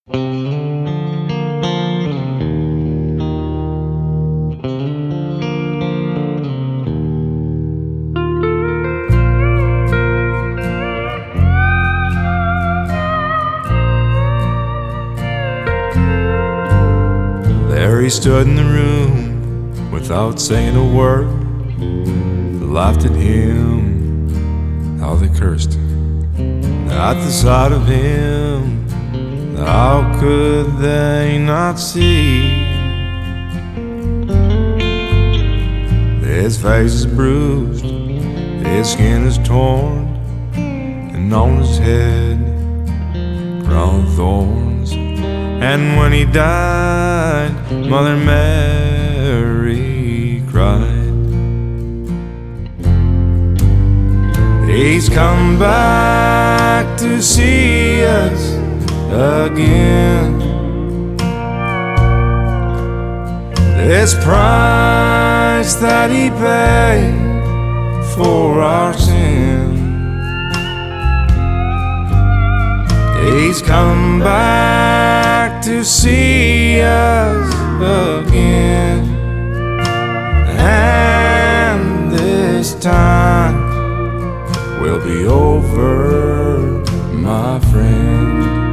There he stood in the room without saying a word. They laughed at him, how they cursed at the sight of him. How could they not see? His face is bruised, his skin is torn, and on his head crown of thorns. And when he died, Mother Mary cried. He's come back to see us again. This price that he paid for our sin, he's come back to see us again. And this time will be over, my friend.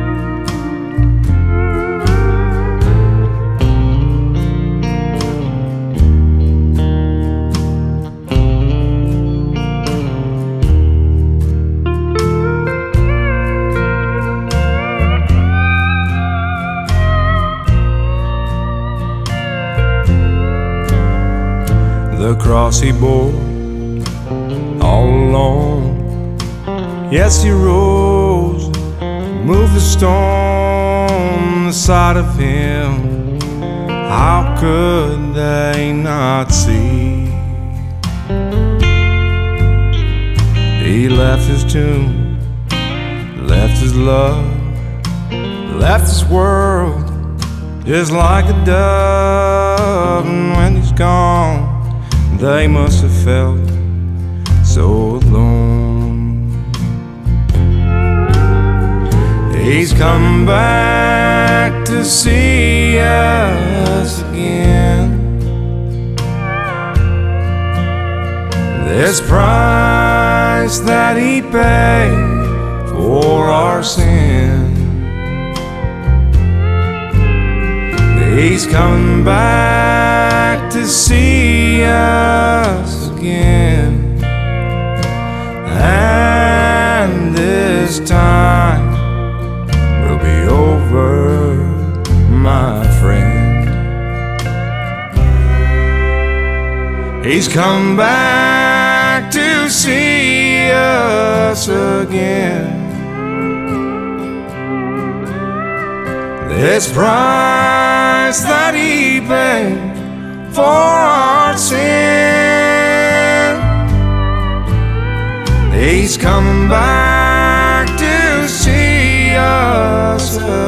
The cross he bore all alone. Yes, he rose, moved the stone aside of him. How could they not see? He left his tomb, left his love, left his world just like a dove. And when he's gone, they must have felt so alone. He's come back to see us again. This price that he paid for our sin, he's come back to see us again. And this time will be over, my friend. He's come back to see us again. This price that he paid for our sin, he's come back to see us again.